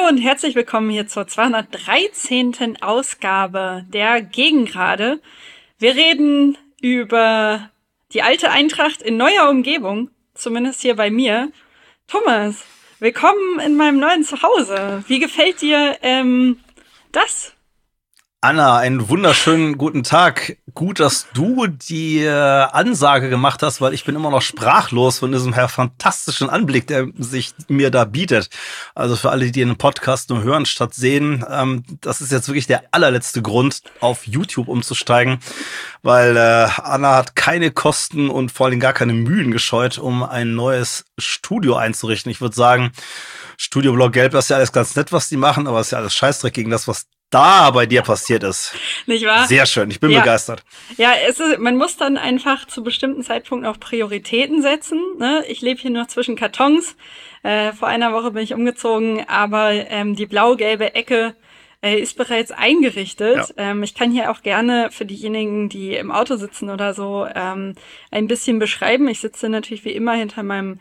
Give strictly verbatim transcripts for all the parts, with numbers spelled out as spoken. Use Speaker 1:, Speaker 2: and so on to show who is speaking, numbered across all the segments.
Speaker 1: Hallo und herzlich willkommen hier zur zweihundertdreizehnten Ausgabe der Gegengrade. Wir reden über die alte Eintracht in neuer Umgebung, zumindest hier bei mir. Thomas, willkommen in meinem neuen Zuhause. Wie gefällt dir ähm, das?
Speaker 2: Anna, einen wunderschönen guten Tag. Gut, dass du die äh, Ansage gemacht hast, weil ich bin immer noch sprachlos von diesem her fantastischen Anblick, der sich mir da bietet. Also für alle, die den Podcast nur hören statt sehen, ähm, das ist jetzt wirklich der allerletzte Grund, auf YouTube umzusteigen, weil äh, Anna hat keine Kosten und vor allem gar keine Mühen gescheut, um ein neues Studio einzurichten. Ich würde sagen, Studio Blau Gelb, das ist ja alles ganz nett, was die machen, aber es ist ja alles Scheißdreck gegen das, was da bei dir passiert ist.
Speaker 1: Nicht wahr?
Speaker 2: Sehr schön, ich bin
Speaker 1: Ja.
Speaker 2: begeistert.
Speaker 1: Ja, es ist, man muss dann einfach zu bestimmten Zeitpunkten auch Prioritäten setzen. Ne? Ich lebe hier noch zwischen Kartons. Äh, vor einer Woche bin ich umgezogen, aber ähm, die blau-gelbe Ecke äh, ist bereits eingerichtet.
Speaker 2: Ja.
Speaker 1: Ähm, ich kann hier auch gerne für diejenigen, die im Auto sitzen oder so, ähm, ein bisschen beschreiben. Ich sitze natürlich wie immer hinter meinem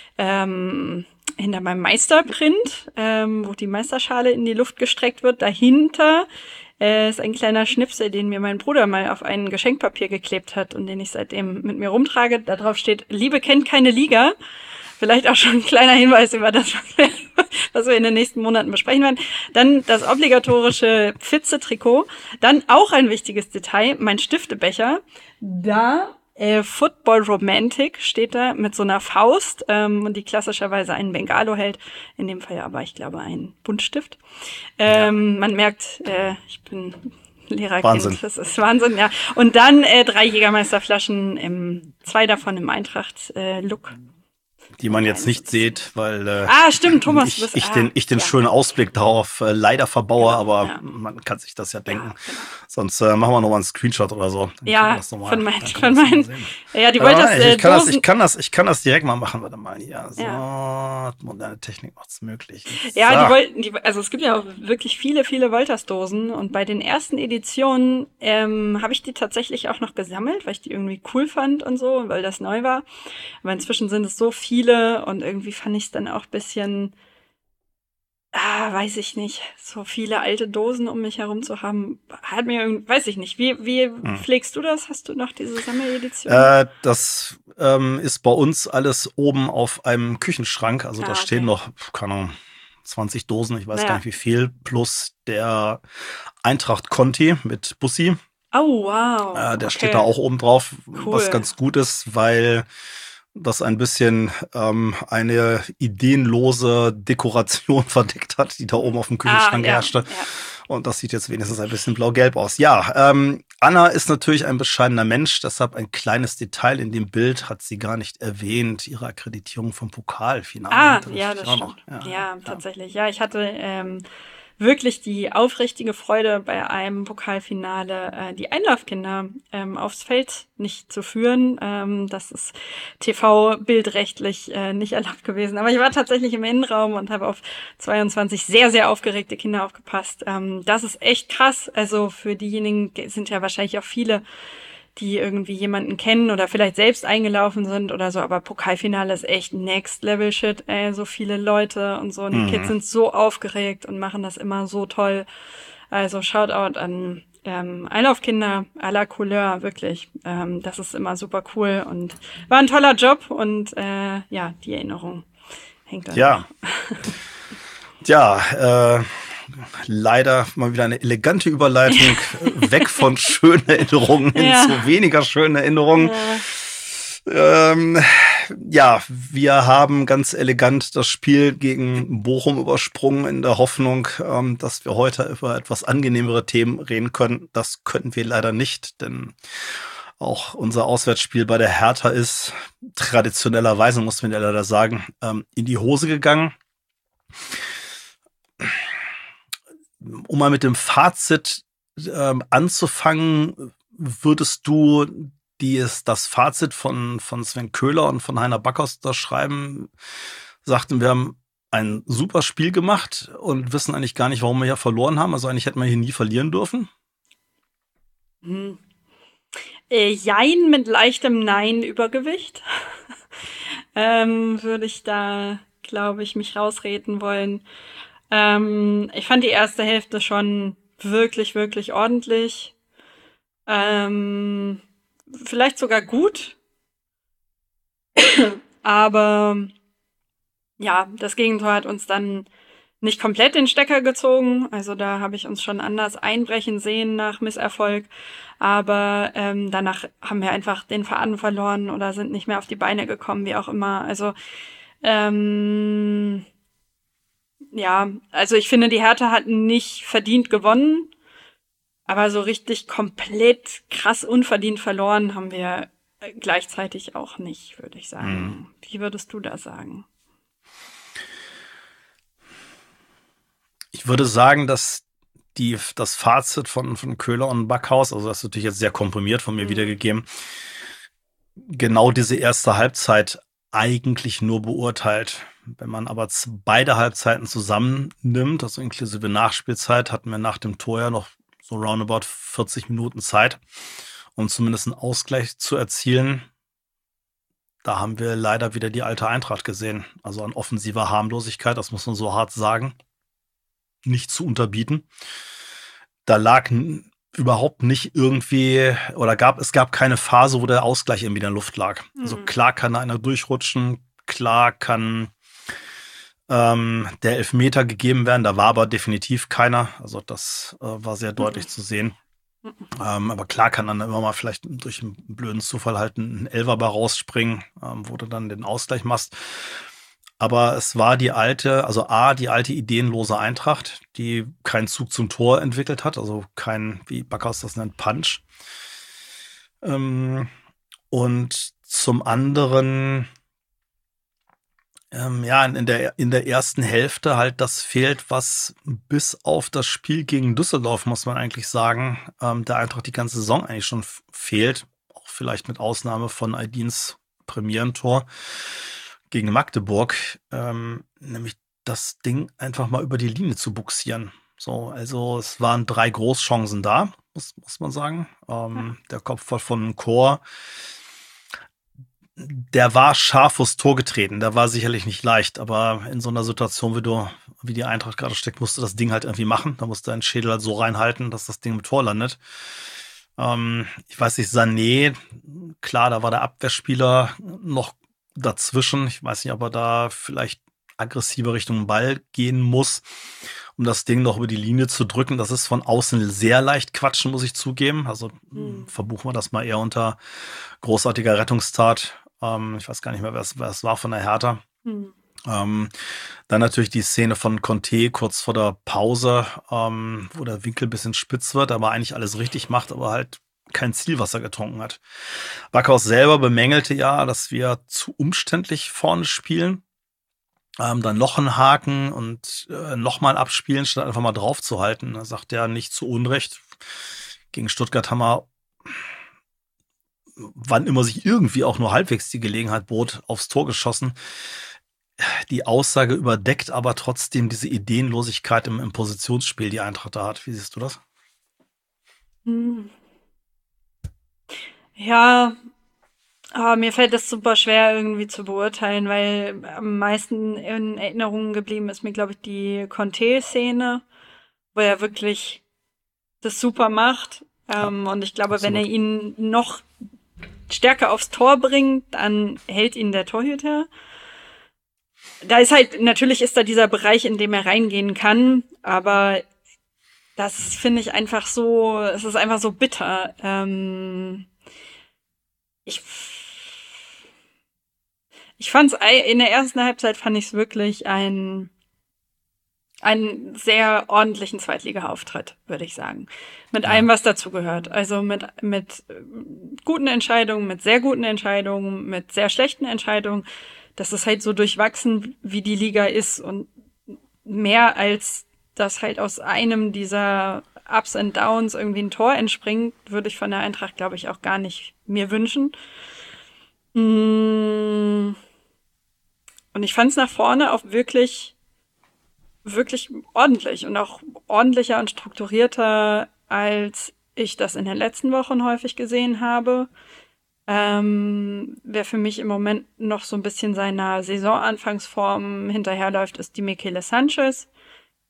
Speaker 1: ähm, hinter meinem Meisterprint, ähm, wo die Meisterschale in die Luft gestreckt wird. Dahinter äh, ist ein kleiner Schnipsel, den mir mein Bruder mal auf ein Geschenkpapier geklebt hat und den ich seitdem mit mir rumtrage. Da drauf steht, Liebe kennt keine Liga. Vielleicht auch schon ein kleiner Hinweis über das, was wir, was wir in den nächsten Monaten besprechen werden. Dann das obligatorische Pfitze-Trikot. Dann auch ein wichtiges Detail, mein Stiftebecher. Da Äh, Football Romantic steht da mit so einer Faust, ähm, die klassischerweise einen Bengalo hält, in dem Fall aber, ich glaube, ein Buntstift. Ähm, ja. Man merkt, äh, ich bin Lehrerkind,
Speaker 2: Wahnsinn.
Speaker 1: Das ist Wahnsinn, ja. Und dann äh, drei Jägermeisterflaschen, im, zwei davon im Eintracht-Look. Äh,
Speaker 2: Die man jetzt nicht sieht, weil äh,
Speaker 1: ah, stimmt, Thomas,
Speaker 2: ich,
Speaker 1: bist,
Speaker 2: ich
Speaker 1: ah,
Speaker 2: den, ich den
Speaker 1: ja.
Speaker 2: schönen Ausblick darauf äh, leider verbaue,
Speaker 1: Genau,
Speaker 2: aber
Speaker 1: ja.
Speaker 2: man kann sich das ja denken.
Speaker 1: Ja, genau.
Speaker 2: Sonst äh, machen wir noch mal einen Screenshot oder so. Dann
Speaker 1: Ja,
Speaker 2: können wir das noch mal-
Speaker 1: von meinen,
Speaker 2: dann können
Speaker 1: von
Speaker 2: wir das noch
Speaker 1: meinen,
Speaker 2: mal sehen.
Speaker 1: ja, die
Speaker 2: Warte
Speaker 1: wollte
Speaker 2: mal,
Speaker 1: das, äh,
Speaker 2: ich, kann das,
Speaker 1: Dosen,
Speaker 2: ich, kann das, ich kann das direkt mal machen. Warte mal, ja, so,
Speaker 1: Ja.
Speaker 2: moderne Technik macht's möglich.
Speaker 1: Ja,
Speaker 2: so.
Speaker 1: die wollten, die, also es gibt ja auch wirklich viele, viele Wolters-Dosen und bei den ersten Editionen ähm, habe ich die tatsächlich auch noch gesammelt, weil ich die irgendwie cool fand und so, weil das neu war. Aber inzwischen sind es so viele und irgendwie fand ich es dann auch ein bisschen, ah, weiß ich nicht, so viele alte Dosen um mich herum zu haben, hat mir irgendwie, weiß ich nicht, wie, wie
Speaker 2: Hm.
Speaker 1: pflegst du das? Hast du noch diese Sammeledition?
Speaker 2: Äh, das ähm, ist bei uns alles oben auf einem Küchenschrank. Also
Speaker 1: Ah,
Speaker 2: da
Speaker 1: okay.
Speaker 2: stehen noch, keine Ahnung, zwanzig Dosen, ich weiß
Speaker 1: Naja.
Speaker 2: gar nicht wie viel, plus der Eintracht Conti mit Bussi.
Speaker 1: Oh, wow.
Speaker 2: Äh, der
Speaker 1: okay.
Speaker 2: steht da auch oben drauf,
Speaker 1: Cool.
Speaker 2: was ganz gut ist, weil das ein bisschen ähm, eine ideenlose Dekoration verdeckt hat, die da oben auf dem Küchenschrank
Speaker 1: ah, ja,
Speaker 2: herrschte.
Speaker 1: Ja.
Speaker 2: Und das sieht jetzt wenigstens ein bisschen blau-gelb aus. Ja, ähm, Anna ist natürlich ein bescheidener Mensch, deshalb ein kleines Detail in dem Bild hat sie gar nicht erwähnt, ihre Akkreditierung vom Pokalfinale.
Speaker 1: Ah,
Speaker 2: Das
Speaker 1: ja,
Speaker 2: steht
Speaker 1: das
Speaker 2: auch
Speaker 1: stimmt.
Speaker 2: noch.
Speaker 1: Ja,
Speaker 2: Ja,
Speaker 1: tatsächlich. Ja, ich hatte ähm, wirklich die aufrichtige Freude, bei einem Pokalfinale äh, die Einlaufkinder ähm, aufs Feld nicht zu führen. Ähm, das ist T V-bildrechtlich äh, nicht erlaubt gewesen. Aber ich war tatsächlich im Innenraum und habe auf zweiundzwanzig sehr, sehr aufgeregte Kinder aufgepasst. Ähm, das ist echt krass. Also für diejenigen sind ja wahrscheinlich auch viele, die irgendwie jemanden kennen oder vielleicht selbst eingelaufen sind oder so, aber Pokalfinale ist echt Next Level Shit, ey, so viele Leute und so und die
Speaker 2: Mhm.
Speaker 1: Kids sind so aufgeregt und machen das immer so toll. Also Shoutout an ähm, Einlaufkinder à la Couleur, wirklich. Ähm, das ist immer super cool und war ein toller Job und äh, ja, die Erinnerung hängt da.
Speaker 2: Ja. Ja, äh, leider mal wieder eine elegante Überleitung weg von schönen Erinnerungen hin
Speaker 1: Ja.
Speaker 2: zu weniger schönen Erinnerungen.
Speaker 1: Ja.
Speaker 2: Ähm, ja, wir haben ganz elegant das Spiel gegen Bochum übersprungen in der Hoffnung, ähm, dass wir heute über etwas angenehmere Themen reden können. Das können wir leider nicht, denn auch unser Auswärtsspiel bei der Hertha ist traditionellerweise, muss man ja leider sagen, ähm, in die Hose gegangen. Um mal mit dem Fazit ähm, anzufangen, würdest du die ist das Fazit von, von Sven Köhler und von Heiner Backhaus da schreiben, sagten, wir haben ein super Spiel gemacht und wissen eigentlich gar nicht, warum wir hier verloren haben. Also eigentlich hätten wir hier nie verlieren dürfen.
Speaker 1: Hm. Äh, Jein mit leichtem Nein-Übergewicht. ähm, würde ich da, glaube ich, mich rausreden wollen. Ähm, ich fand die erste Hälfte schon wirklich, wirklich ordentlich. Ähm, vielleicht sogar gut, aber ja, das Gegentor hat uns dann nicht komplett den Stecker gezogen. Also da habe ich uns schon anders einbrechen sehen nach Misserfolg. Aber ähm, danach haben wir einfach den Faden verloren oder sind nicht mehr auf die Beine gekommen, wie auch immer. Also ähm, ja, also ich finde, die Hertha hat nicht verdient gewonnen, aber so richtig komplett krass unverdient verloren haben wir äh, gleichzeitig auch nicht, würde ich
Speaker 2: Hm.
Speaker 1: sagen. Wie würdest du das sagen?
Speaker 2: Ich würde sagen, dass die, das Fazit von, von Köhler und Backhaus, also das ist natürlich jetzt sehr komprimiert von mir
Speaker 1: Mhm.
Speaker 2: wiedergegeben, genau diese erste Halbzeit eigentlich nur beurteilt. Wenn man aber z- beide Halbzeiten zusammennimmt, also inklusive Nachspielzeit, hatten wir nach dem Tor ja noch so roundabout vierzig Minuten Zeit, um zumindest einen Ausgleich zu erzielen. Da haben wir leider wieder die alte Eintracht gesehen. Also an offensiver Harmlosigkeit, das muss man so hart sagen, nicht zu unterbieten. Da lag n- überhaupt nicht irgendwie oder gab es gab keine Phase, wo der Ausgleich irgendwie in der Luft lag. Also
Speaker 1: Mhm.
Speaker 2: klar kann da einer durchrutschen, klar kann ähm, der Elfmeter gegeben werden, da war aber definitiv keiner. Also das äh, war sehr
Speaker 1: Mhm.
Speaker 2: deutlich zu sehen.
Speaker 1: Mhm.
Speaker 2: Ähm, aber klar kann dann immer mal vielleicht durch einen blöden Zufall halt ein Elfer bei rausspringen, ähm, wo du dann den Ausgleich machst. Aber es war die alte, also A, die alte ideenlose Eintracht, die keinen Zug zum Tor entwickelt hat, also kein, wie Backhaus das nennt, Punch. Ähm, und zum anderen, ähm, ja, in der, in der ersten Hälfte halt das fehlt, was bis auf das Spiel gegen Düsseldorf, muss man eigentlich sagen, ähm, der Eintracht die ganze Saison eigentlich schon f- fehlt. Auch vielleicht mit Ausnahme von Aydins Premierentor gegen Magdeburg, ähm, nämlich das Ding einfach mal über die Linie zu buxieren. So, also es waren drei Großchancen da, muss, muss man sagen.
Speaker 1: Ja.
Speaker 2: Ähm, der Kopfball von Chor, der war scharf vors Tor getreten. Der war sicherlich nicht leicht, aber in so einer Situation, wie du, wie die Eintracht gerade steckt, musst du das Ding halt irgendwie machen. Da musst du deinen Schädel halt so reinhalten, dass das Ding im Tor landet. Ähm, ich weiß nicht, Sané, klar, da war der Abwehrspieler noch dazwischen. Ich weiß nicht, ob er da vielleicht aggressiver Richtung Ball gehen muss, um das Ding noch über die Linie zu drücken. Das ist von außen sehr leicht quatschen, muss ich zugeben. Also mh,
Speaker 1: Mhm.
Speaker 2: verbuchen wir das mal eher unter großartiger Rettungstat. Ähm, ich weiß gar nicht mehr, wer es, wer es war von der Hertha.
Speaker 1: Mhm.
Speaker 2: Ähm, dann natürlich die Szene von Conte kurz vor der Pause, ähm, wo der Winkel ein bisschen spitz wird, aber eigentlich alles richtig macht, aber halt kein Zielwasser getrunken hat. Backhaus selber bemängelte ja, dass wir zu umständlich vorne spielen. Ähm, dann noch einen Haken und äh, nochmal abspielen, statt einfach mal drauf zu halten. Da sagt er nicht zu Unrecht. Gegen Stuttgart haben wir, wann immer sich irgendwie auch nur halbwegs die Gelegenheit bot, aufs Tor geschossen. Die Aussage überdeckt aber trotzdem diese Ideenlosigkeit im, im Positionsspiel, die Eintracht da hat. Wie siehst du das?
Speaker 1: Mhm. Ja, aber mir fällt das super schwer irgendwie zu beurteilen, weil am meisten in Erinnerung geblieben ist mir, glaube ich, die Conte-Szene, wo er wirklich das super macht.
Speaker 2: Ja,
Speaker 1: Ähm, und ich glaube, wenn er
Speaker 2: absolut.
Speaker 1: ihn noch stärker aufs Tor bringt, dann hält ihn der Torhüter. Da ist halt, natürlich ist da dieser Bereich, in dem er reingehen kann, aber das finde ich einfach so, es ist einfach so bitter. Ähm, ich ich fand's in der ersten Halbzeit fand ich es wirklich ein einen sehr ordentlichen Zweitliga-Auftritt, würde ich sagen. Mit allem,
Speaker 2: Ja.
Speaker 1: was dazu gehört. Also mit, mit äh, guten Entscheidungen, mit sehr guten Entscheidungen, mit sehr schlechten Entscheidungen. Das ist halt so durchwachsen, wie die Liga ist. Und mehr als das halt aus einem dieser Ups and Downs irgendwie ein Tor entspringt, würde ich von der Eintracht, glaube ich, auch gar nicht mir wünschen. Mm, Und ich fand es nach vorne auch wirklich wirklich ordentlich und auch ordentlicher und strukturierter, als ich das in den letzten Wochen häufig gesehen habe. Ähm, wer für mich im Moment noch so ein bisschen seiner Saisonanfangsform hinterherläuft, ist die Michele Sanchez.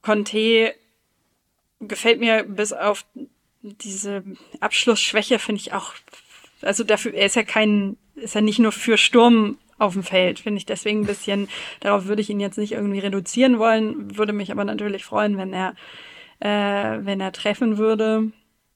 Speaker 1: Conte gefällt mir bis auf diese Abschlussschwäche, finde ich auch, also dafür, er ist ja kein, ist ja nicht nur für Sturm auf dem Feld, finde ich deswegen ein bisschen, darauf würde ich ihn jetzt nicht irgendwie reduzieren wollen, würde mich aber natürlich freuen, wenn er, äh, wenn er treffen würde.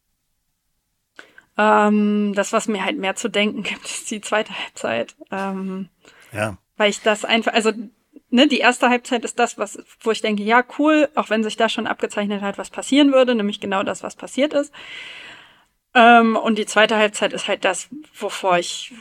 Speaker 1: Ähm, das, was mir halt mehr zu denken gibt, ist die zweite Halbzeit. Ähm,
Speaker 2: Ja.
Speaker 1: weil ich das einfach, also ne, die erste Halbzeit ist das, was, wo ich denke, ja, cool, auch wenn sich da schon abgezeichnet hat, was passieren würde, nämlich genau das, was passiert ist. Ähm, und die zweite Halbzeit ist halt das, wovor ich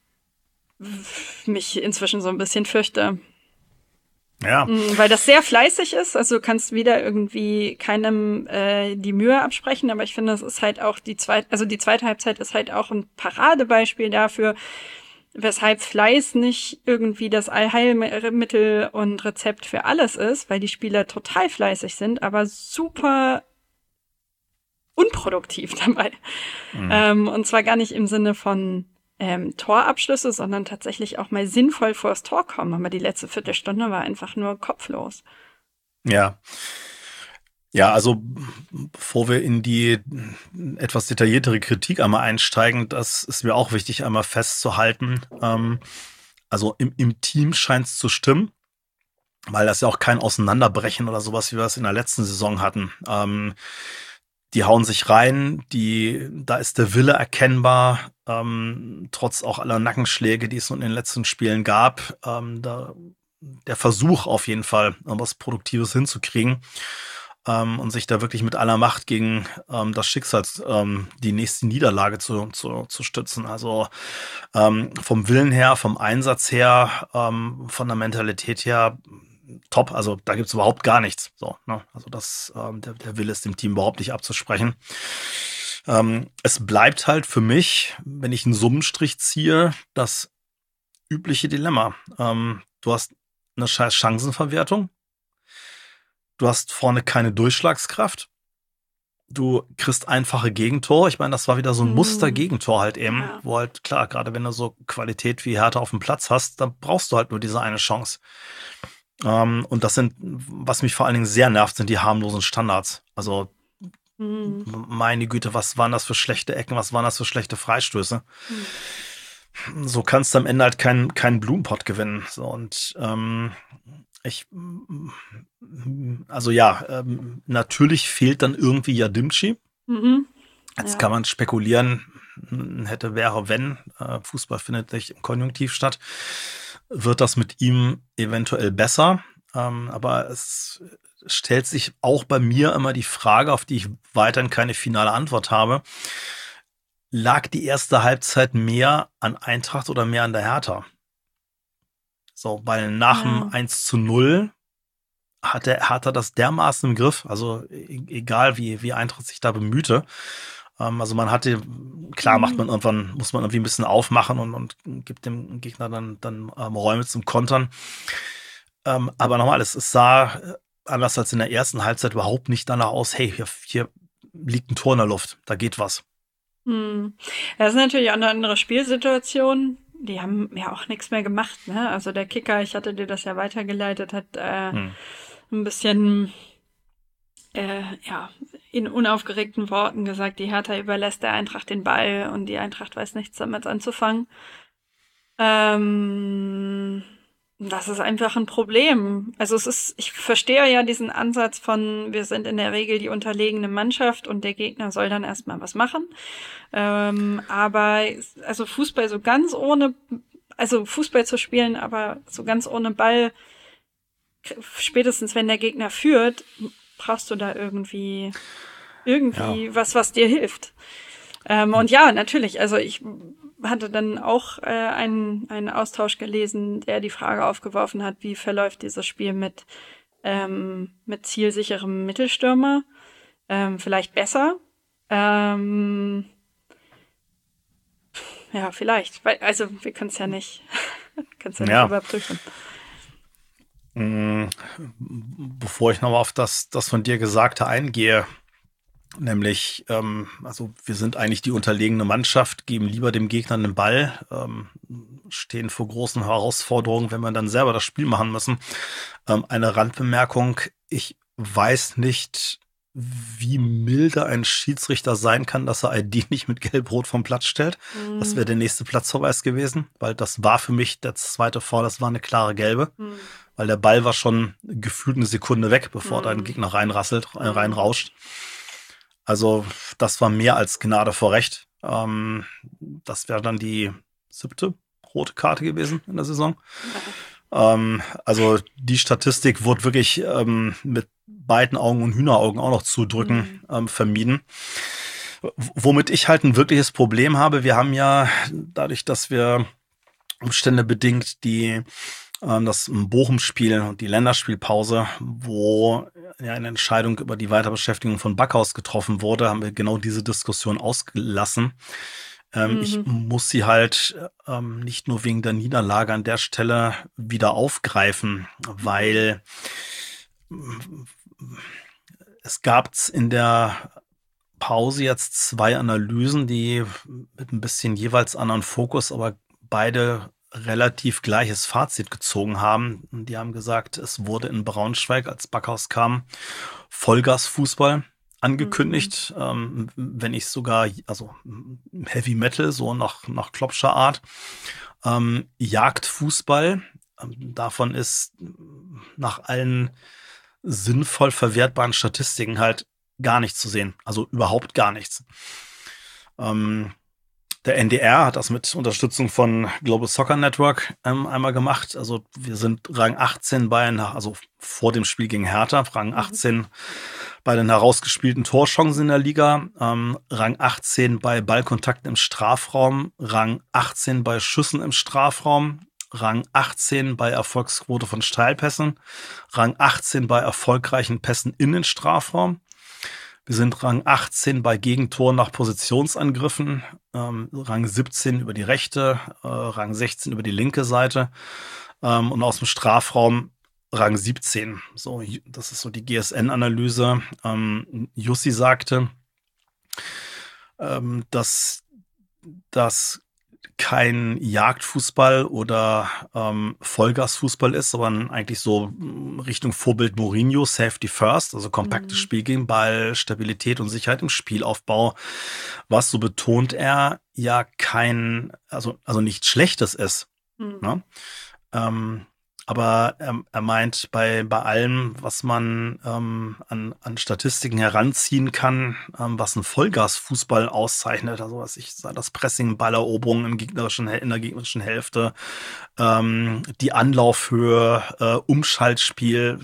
Speaker 1: mich inzwischen so ein bisschen fürchte.
Speaker 2: Ja.
Speaker 1: Mm, Weil das sehr fleißig ist, also du kannst wieder irgendwie keinem äh, die Mühe absprechen, aber ich finde, es ist halt auch die zweite, also die zweite Halbzeit ist halt auch ein Paradebeispiel dafür, weshalb Fleiß nicht irgendwie das Allheilmittel und Rezept für alles ist, weil die Spieler total fleißig sind, aber super unproduktiv dabei.
Speaker 2: Mhm.
Speaker 1: Ähm, und zwar gar nicht im Sinne von ähm, Torabschlüsse, sondern tatsächlich auch mal sinnvoll vors Tor kommen. Aber die letzte Viertelstunde war einfach nur kopflos.
Speaker 2: Ja. Ja, also bevor wir in die etwas detailliertere Kritik einmal einsteigen, das ist mir auch wichtig, einmal festzuhalten. Ähm, also im, im Team scheint es zu stimmen, weil das ja auch kein Auseinanderbrechen oder sowas, wie wir es in der letzten Saison hatten. Ähm, die hauen sich rein, die, da ist der Wille erkennbar, ähm, trotz auch aller Nackenschläge, die es in den letzten Spielen gab. Ähm, da, der Versuch auf jeden Fall, was Produktives hinzukriegen. Ähm, und sich da wirklich mit aller Macht gegen ähm, das Schicksal, ähm, die nächste Niederlage zu, zu, zu stützen. Also ähm, vom Willen her, vom Einsatz her, ähm, von der Mentalität her, top. Also da gibt's überhaupt gar nichts. So, ne? Also das, ähm, der, der Wille ist dem Team überhaupt nicht abzusprechen. Ähm, es bleibt halt für mich, wenn ich einen Summenstrich ziehe, das übliche Dilemma. Ähm, du hast eine scheiß Chancenverwertung. Du hast vorne keine Durchschlagskraft. Du kriegst einfache Gegentore. Ich meine, das war wieder so ein
Speaker 1: Hm.
Speaker 2: Muster-Gegentor halt eben,
Speaker 1: Ja.
Speaker 2: wo halt, klar, gerade wenn du so Qualität wie Hertha auf dem Platz hast, dann brauchst du halt nur diese eine Chance. Ähm, und das sind, was mich vor allen Dingen sehr nervt, sind die harmlosen Standards. Also,
Speaker 1: Hm.
Speaker 2: meine Güte, was waren das für schlechte Ecken, was waren das für schlechte Freistöße?
Speaker 1: Hm.
Speaker 2: So kannst du am Ende halt keinen keinen Blumenpott gewinnen. So, und ähm, ich, also ja, ähm, natürlich fehlt dann irgendwie Yadimchi.
Speaker 1: Mhm.
Speaker 2: Jetzt
Speaker 1: Ja.
Speaker 2: kann man spekulieren, hätte, wäre, wenn. Äh, Fußball findet nicht im Konjunktiv statt. Wird das mit ihm eventuell besser? Ähm, aber es stellt sich auch bei mir immer die Frage, auf die ich weiterhin keine finale Antwort habe. Lag die erste Halbzeit mehr an Eintracht oder mehr an der Hertha? So, weil nach dem
Speaker 1: Ja.
Speaker 2: eins zu null hat der Hertha das dermaßen im Griff, also e- egal wie, wie Eintracht sich da bemühte. Ähm, also man hatte, klar macht man
Speaker 1: Mhm.
Speaker 2: irgendwann, muss man irgendwie ein bisschen aufmachen und, und gibt dem Gegner dann, dann ähm, Räume zum Kontern. Ähm, aber nochmal, es, es sah äh, anders als in der ersten Halbzeit überhaupt nicht danach aus, hey, hier, hier liegt ein Tor in der Luft, da geht was.
Speaker 1: Hm. Das ist natürlich auch eine andere Spielsituation. Die haben ja auch nichts mehr gemacht, ne? Also der Kicker, ich hatte dir das ja weitergeleitet, hat äh,
Speaker 2: Hm.
Speaker 1: ein bisschen äh, ja, in unaufgeregten Worten gesagt, die Hertha überlässt der Eintracht den Ball und die Eintracht weiß nichts damit anzufangen. Ähm, das ist einfach ein Problem. Also es ist, ich verstehe ja diesen Ansatz von, wir sind in der Regel die unterlegene Mannschaft und der Gegner soll dann erstmal was machen. Ähm, aber also Fußball so ganz ohne, also Fußball zu spielen, aber so ganz ohne Ball, spätestens wenn der Gegner führt, brauchst du da irgendwie
Speaker 2: Ja.
Speaker 1: irgendwie was, was dir hilft. Ähm, und ja, natürlich, also ich hatte dann auch äh, einen, einen Austausch gelesen, der die Frage aufgeworfen hat, wie verläuft dieses Spiel mit, ähm, mit zielsicherem Mittelstürmer? Ähm, vielleicht besser. Ähm, ja, vielleicht. Weil, also wir können es ja nicht, können es ja nicht
Speaker 2: Ja.
Speaker 1: überprüfen.
Speaker 2: Mm, Bevor ich nochmal auf das, das von dir Gesagte eingehe, nämlich, ähm, also wir sind eigentlich die unterlegene Mannschaft, geben lieber dem Gegner den Ball, ähm, stehen vor großen Herausforderungen, wenn wir dann selber das Spiel machen müssen. Ähm, eine Randbemerkung, ich weiß nicht, wie milde ein Schiedsrichter sein kann, dass er I D nicht mit Gelb-Rot vom Platz stellt. Das wäre
Speaker 1: Hm.
Speaker 2: der nächste Platzverweis gewesen, weil das war für mich der zweite Foul, das war eine klare Gelbe,
Speaker 1: Hm.
Speaker 2: weil der Ball war schon gefühlt eine Sekunde weg, bevor dein
Speaker 1: Hm.
Speaker 2: Gegner reinrasselt, äh,
Speaker 1: Hm.
Speaker 2: reinrauscht. Also das war mehr als Gnade vor Recht. Ähm, das wäre dann die siebte rote Karte gewesen in der Saison.
Speaker 1: Ja.
Speaker 2: Ähm, also die Statistik wurde wirklich ähm, mit beiden Augen und Hühneraugen auch noch zudrücken
Speaker 1: Hm.
Speaker 2: ähm, vermieden. W- Womit ich halt ein wirkliches Problem habe, wir haben ja dadurch, dass wir Umstände bedingt die ähm, das Bochum-Spiel und die Länderspielpause, wo ja eine Entscheidung über die Weiterbeschäftigung von Backhaus getroffen wurde, haben wir genau diese Diskussion ausgelassen. Ähm, ich
Speaker 1: Mhm.
Speaker 2: muss sie halt ähm, nicht nur wegen der Niederlage an der Stelle wieder aufgreifen,
Speaker 1: Mhm.
Speaker 2: weil es gab in der Pause jetzt zwei Analysen, die mit ein bisschen jeweils anderen Fokus, aber beide relativ gleiches Fazit gezogen haben. Die haben gesagt, es wurde in Braunschweig, als Backhaus kam, Vollgasfußball
Speaker 1: Mhm.
Speaker 2: angekündigt, ähm, wenn nicht sogar, also Heavy Metal, so nach, nach Klopscher Art. Ähm, Jagdfußball, ähm, davon ist nach allen sinnvoll verwertbaren Statistiken halt gar nichts zu sehen. Also überhaupt gar nichts. Ähm, Der N D R hat das mit Unterstützung von Global Soccer Network ähm, einmal gemacht. Also wir sind Rang achtzehn bei, also vor dem Spiel gegen Hertha, Rang
Speaker 1: Mhm.
Speaker 2: achtzehn bei den herausgespielten Torchancen in der Liga, ähm, Rang achtzehn bei Ballkontakten im Strafraum, Rang achtzehn bei Schüssen im Strafraum, Rang achtzehn bei Erfolgsquote von Steilpässen, Rang achtzehn bei erfolgreichen Pässen in den Strafraum. Wir sind Rang achtzehn bei Gegentoren nach Positionsangriffen, ähm, Rang siebzehn über die rechte, äh, Rang sechzehn über die linke Seite ähm, und aus dem Strafraum Rang siebzehn. So, das ist so die G S N-Analyse. Ähm, Jussi sagte, ähm, dass das kein Jagdfußball oder ähm, Vollgasfußball ist, sondern eigentlich so mm, Richtung Vorbild Mourinho, Safety First, also kompaktes
Speaker 1: Mhm.
Speaker 2: Spiel gegen Ball, Stabilität und Sicherheit im Spielaufbau, was, so betont er, ja kein, also, also nichts Schlechtes ist.
Speaker 1: Mhm.
Speaker 2: Ne? Ähm, aber er, er meint, bei, bei allem, was man ähm, an, an Statistiken heranziehen kann, ähm, was ein Vollgasfußball auszeichnet, also was ich sage, das Pressing, Balleroberung im gegnerischen, in der gegnerischen Hälfte, ähm, die Anlaufhöhe, äh, Umschaltspiel,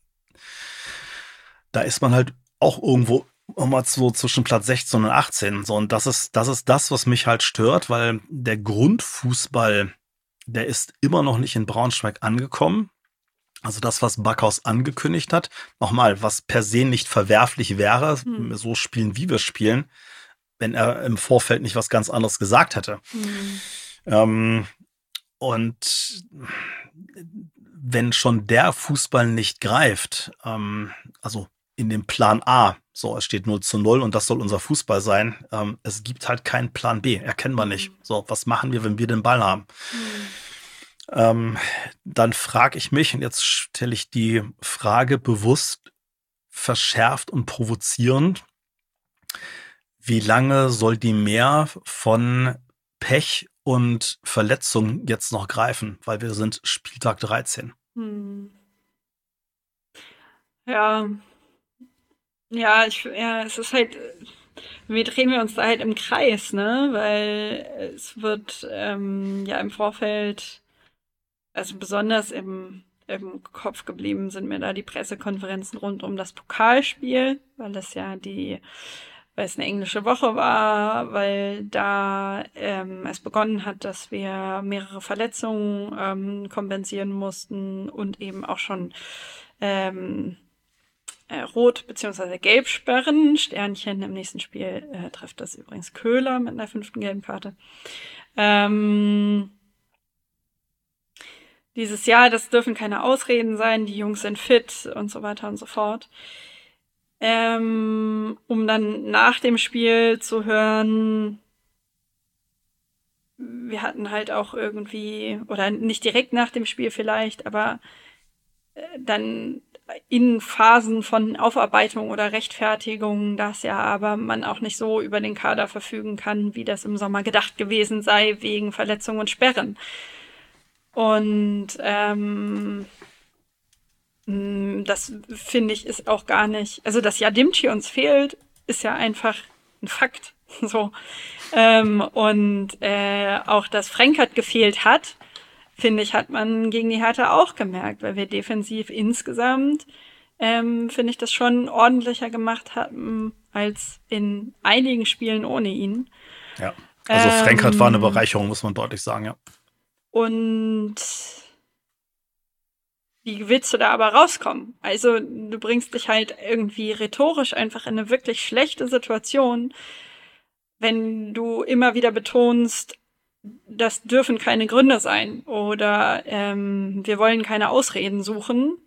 Speaker 2: da ist man halt auch irgendwo immer so zwischen Platz sechzehn und achtzehn. So, und das ist, das ist das, was mich halt stört, weil der Grundfußball, der ist immer noch nicht in Braunschweig angekommen. Also das, was Backhaus angekündigt hat, nochmal, was per se nicht verwerflich wäre,
Speaker 1: Mhm.
Speaker 2: so spielen, wie wir spielen, wenn er im Vorfeld nicht was ganz anderes gesagt hätte.
Speaker 1: Mhm.
Speaker 2: Ähm, und wenn schon der Fußball nicht greift, ähm, also in dem Plan A, so, es steht null zu null und das soll unser Fußball sein, ähm, es gibt halt keinen Plan B, erkennen wir nicht.
Speaker 1: Mhm.
Speaker 2: So, was machen wir, wenn wir den Ball haben?
Speaker 1: Mhm.
Speaker 2: Ähm, Dann frage ich mich, und jetzt stelle ich die Frage bewusst verschärft und provozierend, wie lange soll die Mehr von Pech und Verletzung jetzt noch greifen? Weil wir sind Spieltag dreizehn.
Speaker 1: Mhm. Ja, ja, ich, ja, es ist halt, wir drehen wir uns da halt im Kreis, ne? Weil es wird ähm, ja im Vorfeld, also besonders im, im Kopf geblieben sind mir da die Pressekonferenzen rund um das Pokalspiel, weil es ja die, weil es eine englische Woche war, weil da ähm, es begonnen hat, dass wir mehrere Verletzungen ähm, kompensieren mussten und eben auch schon ähm, äh, Rot- bzw. Gelbsperren. Sternchen im nächsten Spiel äh, trifft das übrigens Köhler mit einer fünften gelben Karte. Ähm, dieses Jahr, das dürfen keine Ausreden sein, die Jungs sind fit und so weiter und so fort. Ähm, um dann nach dem Spiel zu hören, wir hatten halt auch irgendwie, oder nicht direkt nach dem Spiel vielleicht, aber äh, dann in Phasen von Aufarbeitung oder Rechtfertigung, dass ja aber man auch nicht so über den Kader verfügen kann, wie das im Sommer gedacht gewesen sei, wegen Verletzungen und Sperren. Und ähm, das finde ich ist auch gar nicht, also dass Yadimchi uns fehlt, ist ja einfach ein Fakt. So. Ähm, und äh, auch, dass Frenket gefehlt hat, finde ich, hat man gegen die Hertha auch gemerkt, weil wir defensiv insgesamt, ähm, finde ich, das schon ordentlicher gemacht haben als in einigen Spielen ohne ihn.
Speaker 2: Ja, also Frenket
Speaker 1: Ähm,
Speaker 2: war eine Bereicherung, muss man deutlich sagen, ja.
Speaker 1: Und wie willst du da aber rauskommen? Also du bringst dich halt irgendwie rhetorisch einfach in eine wirklich schlechte Situation, wenn du immer wieder betonst, das dürfen keine Gründe sein oder ähm, wir wollen keine Ausreden suchen,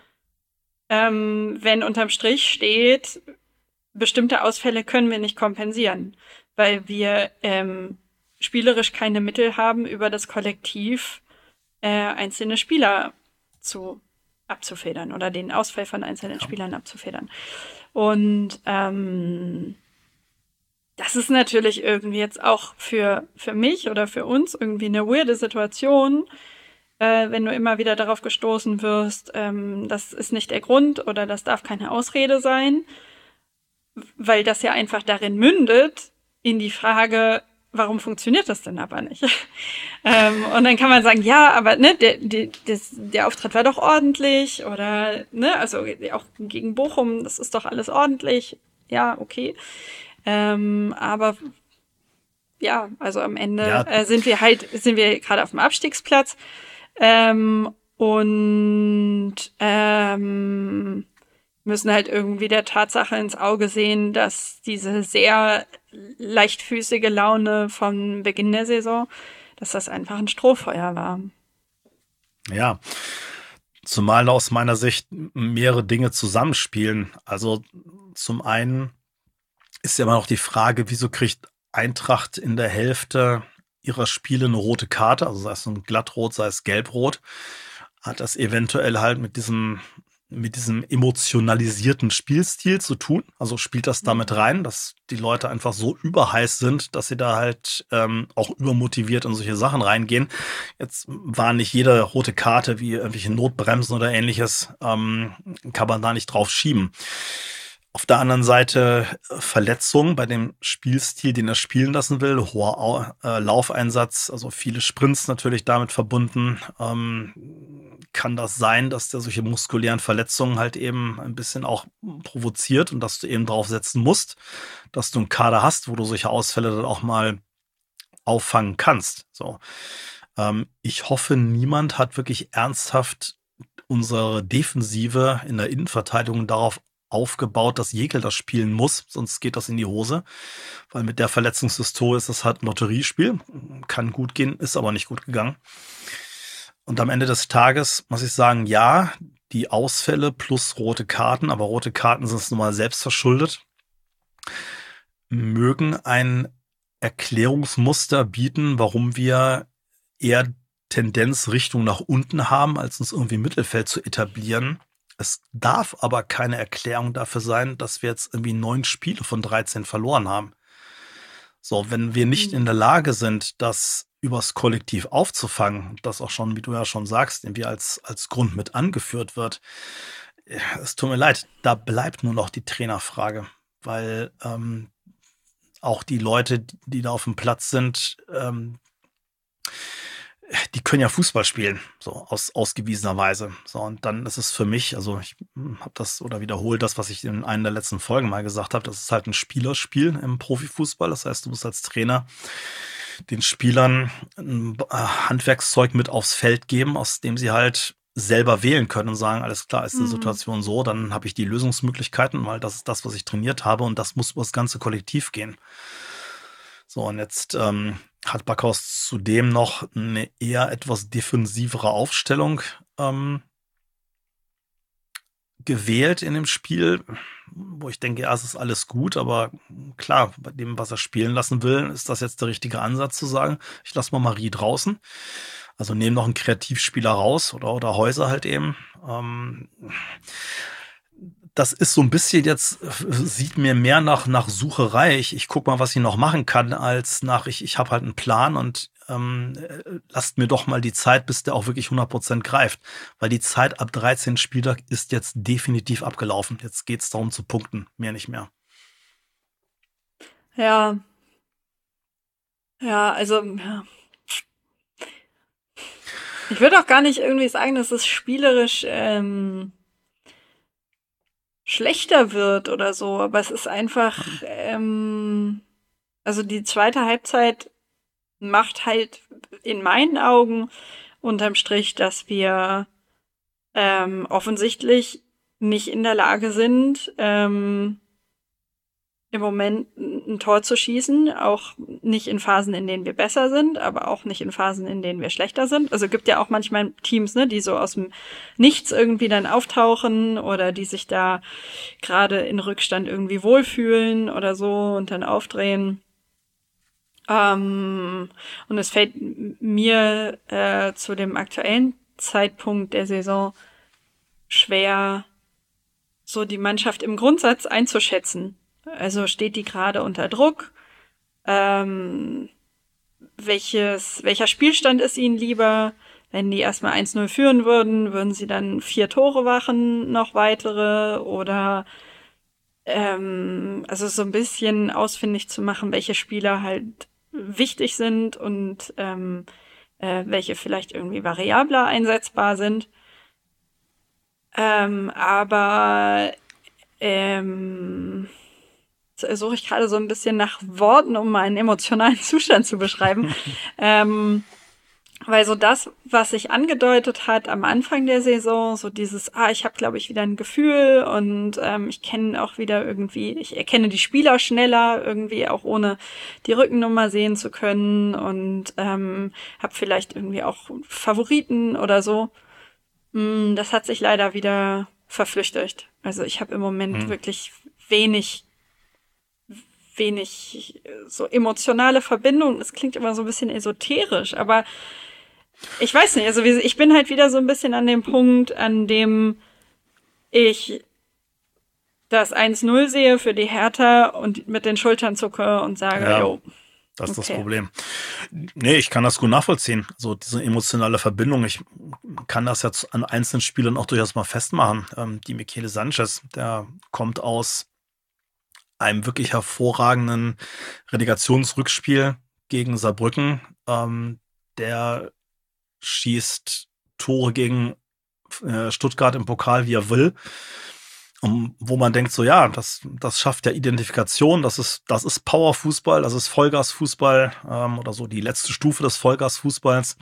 Speaker 1: ähm, wenn unterm Strich steht, bestimmte Ausfälle können wir nicht kompensieren, weil wir ähm, spielerisch keine Mittel haben, über das Kollektiv äh, einzelne Spieler zu abzufedern oder den Ausfall von einzelnen ja. Spielern abzufedern. Und ähm, das ist natürlich irgendwie jetzt auch für, für mich oder für uns irgendwie eine weirde Situation, äh, wenn du immer wieder darauf gestoßen wirst, ähm, das ist nicht der Grund oder das darf keine Ausrede sein, weil das ja einfach darin mündet, in die Frage, warum funktioniert das denn aber nicht? ähm, und dann kann man sagen, ja, aber ne, der, der, das, der Auftritt war doch ordentlich oder, ne, also auch gegen Bochum, das ist doch alles ordentlich. Ja, okay. Ähm, aber ja, also am Ende
Speaker 2: Ja.
Speaker 1: äh, sind wir halt, sind wir gerade auf dem Abstiegsplatz ähm, und ähm, müssen halt irgendwie der Tatsache ins Auge sehen, dass diese sehr leichtfüßige Laune vom Beginn der Saison, dass das einfach ein Strohfeuer war.
Speaker 2: Ja, zumal aus meiner Sicht mehrere Dinge zusammenspielen. Also zum einen ist ja immer noch die Frage, wieso kriegt Eintracht in der Hälfte ihrer Spiele eine rote Karte, also sei es ein Glattrot, sei es Gelbrot, hat das eventuell halt mit diesem mit diesem emotionalisierten Spielstil zu tun. Also spielt das damit rein, dass die Leute einfach so überheiß sind, dass sie da halt ähm, auch übermotiviert in solche Sachen reingehen. Jetzt war nicht jede rote Karte wie irgendwelche Notbremsen oder ähnliches, ähm, kann man da nicht drauf schieben. Auf der anderen Seite Verletzungen bei dem Spielstil, den er spielen lassen will, hoher äh, Laufeinsatz, also viele Sprints natürlich damit verbunden. Ähm, kann das sein, dass der solche muskulären Verletzungen halt eben ein bisschen auch provoziert und dass du eben drauf setzen musst, dass du einen Kader hast, wo du solche Ausfälle dann auch mal auffangen kannst. So, ähm, ich hoffe, niemand hat wirklich ernsthaft unsere Defensive in der Innenverteidigung darauf aufgebaut, dass Jekyll das spielen muss, sonst geht das in die Hose, weil mit der Verletzungshistorie ist das halt ein Lotteriespiel, kann gut gehen, ist aber nicht gut gegangen. Und am Ende des Tages muss ich sagen, ja, die Ausfälle plus rote Karten, aber rote Karten sind es nun mal selbst verschuldet, mögen ein Erklärungsmuster bieten, warum wir eher Tendenz Richtung nach unten haben, als uns irgendwie im Mittelfeld zu etablieren. Es darf aber keine Erklärung dafür sein, dass wir jetzt irgendwie neun Spiele von dreizehn verloren haben. So, wenn wir nicht in der Lage sind, das übers Kollektiv aufzufangen, das auch schon, wie du ja schon sagst, irgendwie als, als Grund mit angeführt wird, es tut mir leid, da bleibt nur noch die Trainerfrage, weil ähm, auch die Leute, die da auf dem Platz sind, ähm, die können ja Fußball spielen, so aus ausgewiesenerweise. So, und dann ist es für mich, also ich habe das oder wiederhole das, was ich in einer der letzten Folgen mal gesagt habe, das ist halt ein Spielerspiel im Profifußball. Das heißt, du musst als Trainer den Spielern ein Handwerkszeug mit aufs Feld geben, aus dem sie halt selber wählen können und sagen, alles klar, ist die Situation so, dann habe ich die Lösungsmöglichkeiten, weil das ist das, was ich trainiert habe und das muss über das ganze Kollektiv gehen. So, und jetzt ähm, hat Backhaus zudem noch eine eher etwas defensivere Aufstellung ähm, gewählt in dem Spiel, wo ich denke, ja, es ist alles gut, aber klar, bei dem, was er spielen lassen will, ist das jetzt der richtige Ansatz zu sagen, ich lasse mal Marie draußen. Also nehmen noch einen Kreativspieler raus oder, oder Häuser halt eben. Ähm, das ist so ein bisschen jetzt, äh, sieht mir mehr nach, nach Sucherei. Ich, ich guck mal, was ich noch machen kann, als nach, ich, ich habe halt einen Plan und ähm, äh, lasst mir doch mal die Zeit, bis der auch wirklich hundert Prozent greift. Weil die Zeit ab dreizehn Spieltag ist jetzt definitiv abgelaufen. Jetzt geht's darum zu punkten, mehr nicht mehr.
Speaker 1: Ja, ja, also, ja. Ich würde auch gar nicht irgendwie sagen, dass es spielerisch ähm, schlechter wird oder so, aber es ist einfach, ähm, also die zweite Halbzeit macht halt in meinen Augen unterm Strich, dass wir ähm, offensichtlich nicht in der Lage sind, ähm, im Moment ein Tor zu schießen, auch nicht in Phasen, in denen wir besser sind, aber auch nicht in Phasen, in denen wir schlechter sind. Also gibt ja auch manchmal Teams, ne, die so aus dem Nichts irgendwie dann auftauchen oder die sich da gerade in Rückstand irgendwie wohlfühlen oder so und dann aufdrehen. Ähm, und es fällt mir äh, zu dem aktuellen Zeitpunkt der Saison schwer, so die Mannschaft im Grundsatz einzuschätzen. Also steht die gerade unter Druck? Ähm, welches, welcher Spielstand ist ihnen lieber? Wenn die erstmal eins null führen würden, würden sie dann vier Tore machen, noch weitere? Oder ähm, also so ein bisschen ausfindig zu machen, welche Spieler halt wichtig sind und ähm, äh, welche vielleicht irgendwie variabler einsetzbar sind. Ähm, aber ähm, suche ich gerade so ein bisschen nach Worten, um meinen emotionalen Zustand zu beschreiben. ähm, weil so das, was sich angedeutet hat am Anfang der Saison, so dieses, ah, ich habe, glaube ich, wieder ein Gefühl und ähm, ich kenne auch wieder irgendwie, ich erkenne die Spieler schneller, irgendwie auch ohne die Rückennummer sehen zu können und ähm, habe vielleicht irgendwie auch Favoriten oder so. Mm, das hat sich leider wieder verflüchtigt. Also ich habe im Moment
Speaker 2: Hm.
Speaker 1: wirklich wenig wenig äh, so emotionale Verbindung. Das klingt immer so ein bisschen esoterisch, aber ich weiß nicht. Also wie- ich bin halt wieder so ein bisschen an dem Punkt, an dem ich das eins null sehe für die Hertha und mit den Schultern zucke und sage,
Speaker 2: Ja,
Speaker 1: jo,
Speaker 2: das ist das
Speaker 1: okay.
Speaker 2: Problem. Nee, ich kann das gut nachvollziehen. So diese emotionale Verbindung. Ich kann das jetzt an einzelnen Spielern auch durchaus mal festmachen. Ähm, die Michele Sanchez, der kommt aus einem wirklich hervorragenden Relegationsrückspiel gegen Saarbrücken. Ähm, der schießt Tore gegen äh, Stuttgart im Pokal, wie er will. Um, wo man denkt, so ja, das, das schafft ja Identifikation, das ist, das ist Powerfußball, das ist Vollgasfußball ähm, oder so die letzte Stufe des Vollgasfußballs.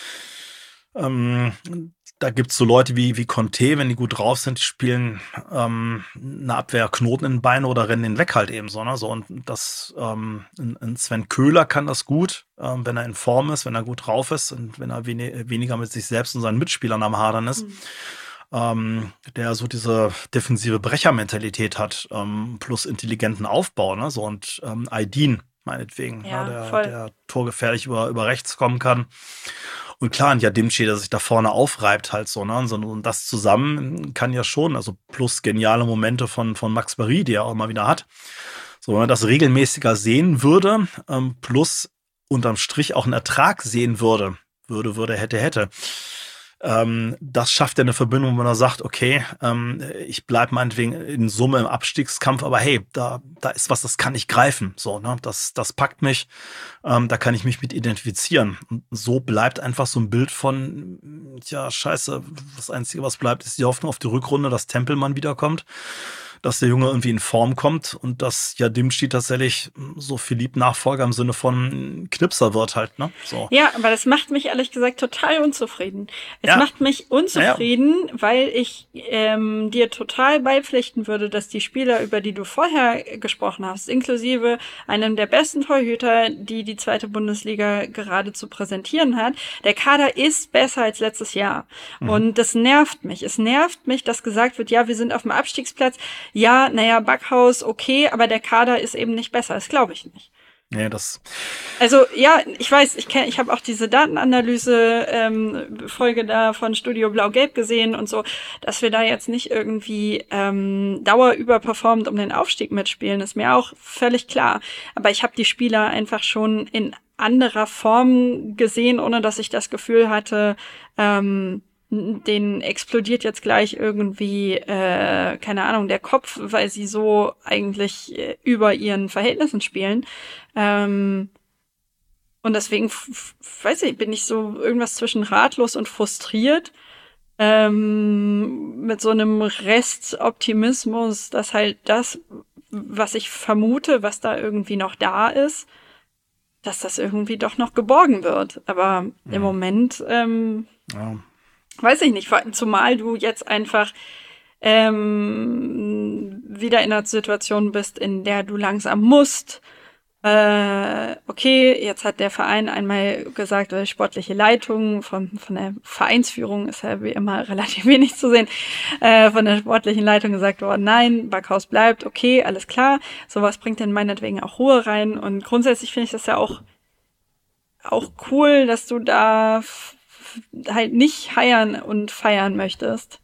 Speaker 2: Ähm, da gibt's so Leute wie, wie Conte, wenn die gut drauf sind, die spielen ähm, eine Abwehr Knoten in den Beine oder rennen den weg halt eben so. Ne? So und das ähm, ein, ein Sven Köhler kann das gut, ähm, wenn er in Form ist, wenn er gut drauf ist und wenn er wenig, weniger mit sich selbst und seinen Mitspielern am Hadern ist.
Speaker 1: Hm.
Speaker 2: Ähm, der so diese defensive Brechermentalität hat, ähm, plus intelligenten Aufbau, ne? So und ähm, Aydin, meinetwegen, ne?
Speaker 1: Ja,
Speaker 2: der,
Speaker 1: voll.
Speaker 2: der torgefährlich über, über rechts kommen kann. Und klar, ein Yadimchi, der sich da vorne aufreibt, halt so, ne? Und, so, und das zusammen kann ja schon, also plus geniale Momente von, von Max Barry, die er auch immer wieder hat. So, wenn man das regelmäßiger sehen würde, ähm, plus unterm Strich auch einen Ertrag sehen würde, würde, würde, hätte, hätte. Ähm, das schafft ja eine Verbindung, wenn er sagt, okay, ähm, ich bleib meinetwegen in Summe im Abstiegskampf, aber hey, da, da ist was, das kann ich greifen. So, ne? Das, das packt mich, ähm, da kann ich mich mit identifizieren. Und so bleibt einfach so ein Bild von, ja, scheiße, das Einzige, was bleibt, ist die Hoffnung auf die Rückrunde, dass Tempelmann wiederkommt, dass der Junge irgendwie in Form kommt und dass Yadimchi tatsächlich so Philipp Nachfolger im Sinne von Knipser wird halt, ne? So.
Speaker 1: Ja, aber das macht mich ehrlich gesagt total unzufrieden. Es
Speaker 2: Ja,
Speaker 1: macht mich
Speaker 2: naja.
Speaker 1: unzufrieden, weil ich ähm, dir total beipflichten würde, dass die Spieler, über die du vorher gesprochen hast, inklusive einem der besten Torhüter, die die zweite Bundesliga gerade zu präsentieren hat, der Kader ist besser als letztes Jahr.
Speaker 2: Mhm.
Speaker 1: Und das nervt mich. Es nervt mich, dass gesagt wird, ja, wir sind auf dem Abstiegsplatz. Ja, naja, Backhaus, okay, aber der Kader ist eben nicht besser. Das glaube ich nicht.
Speaker 2: Nee, das.
Speaker 1: Also ja, ich weiß, ich kenn, ich habe auch diese Datenanalyse-Folge ähm, da von Studio Blau-Gelb gesehen und so, dass wir da jetzt nicht irgendwie ähm, dauerüberperformt um den Aufstieg mitspielen, ist mir auch völlig klar. Aber ich habe die Spieler einfach schon in anderer Form gesehen, ohne dass ich das Gefühl hatte, ähm, denen explodiert jetzt gleich irgendwie, äh, keine Ahnung, der Kopf, weil sie so eigentlich äh, über ihren Verhältnissen spielen. Ähm, und deswegen, f- f- weiß ich, bin ich so irgendwas zwischen ratlos und frustriert. Ähm, mit so einem Restoptimismus, dass halt das, was ich vermute, was da irgendwie noch da ist, dass das irgendwie doch noch geborgen wird. Aber im
Speaker 2: Mhm.
Speaker 1: Moment, ähm,
Speaker 2: Ja.
Speaker 1: weiß ich nicht, vor- zumal du jetzt einfach ähm, wieder in einer Situation bist, in der du langsam musst. Äh, okay, jetzt hat der Verein einmal gesagt, oder die sportliche Leitung von, von der Vereinsführung ist ja wie immer relativ wenig zu sehen, äh, von der sportlichen Leitung gesagt worden, nein, Backhaus bleibt, okay, alles klar. Sowas bringt dann meinetwegen auch Ruhe rein. Und grundsätzlich finde ich das ja auch, auch cool, dass du da f- halt nicht heiern und feiern möchtest.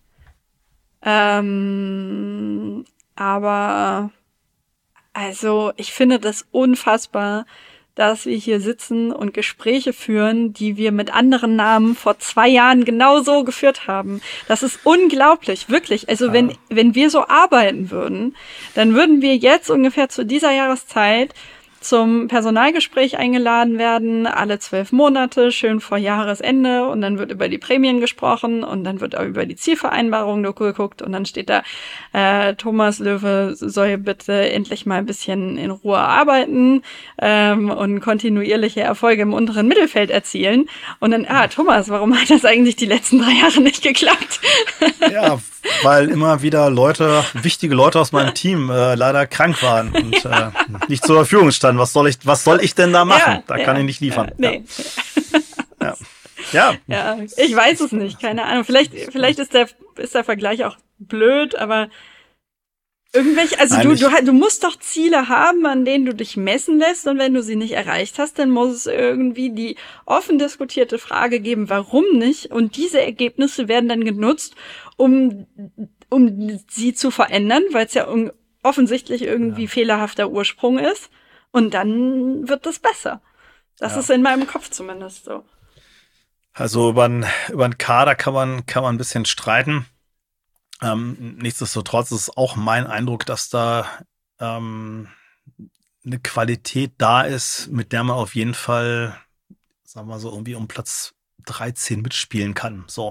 Speaker 1: Ähm, aber also ich finde das unfassbar, dass wir hier sitzen und Gespräche führen, die wir mit anderen Namen vor zwei Jahren genauso geführt haben. Das ist unglaublich, wirklich. Also wenn, wenn wir so arbeiten würden, dann würden wir jetzt ungefähr zu dieser Jahreszeit zum Personalgespräch eingeladen werden, alle zwölf Monate, schön vor Jahresende, und dann wird über die Prämien gesprochen und dann wird auch über die Zielvereinbarung geguckt und dann steht da, äh, Thomas Löwe soll bitte endlich mal ein bisschen in Ruhe arbeiten ähm, und kontinuierliche Erfolge im unteren Mittelfeld erzielen. Und dann, ah, Thomas, warum hat das eigentlich die letzten drei Jahre nicht geklappt?
Speaker 2: Ja, weil immer wieder Leute, wichtige Leute aus meinem Team äh, leider krank waren und äh, nicht zur Verfügung standen. Was soll ich, was soll ich denn da machen?
Speaker 1: Ja,
Speaker 2: Da
Speaker 1: ja,
Speaker 2: kann ich nicht liefern.
Speaker 1: ja, nee.
Speaker 2: Ja. Ja.
Speaker 1: Ja, ich weiß es nicht, keine Ahnung. Vielleicht, vielleicht ist der, ist der Vergleich auch blöd, aber irgendwelche, also
Speaker 2: Nein,
Speaker 1: du,
Speaker 2: ich,
Speaker 1: du, du musst doch Ziele haben, an denen du dich messen lässt, und wenn du sie nicht erreicht hast, dann muss es irgendwie die offen diskutierte Frage geben, warum nicht, und diese Ergebnisse werden dann genutzt, um, um sie zu verändern, weil es ja un- offensichtlich irgendwie
Speaker 2: ja,
Speaker 1: fehlerhafter Ursprung ist, und dann wird es besser. Das
Speaker 2: ja.
Speaker 1: ist in meinem Kopf zumindest so.
Speaker 2: Also über einen über einen Kader kann man, kann man ein bisschen streiten. Ähm, nichtsdestotrotz ist auch mein Eindruck, dass da ähm, eine Qualität da ist, mit der man auf jeden Fall, sagen wir so, irgendwie um Platz dreizehn mitspielen kann. So.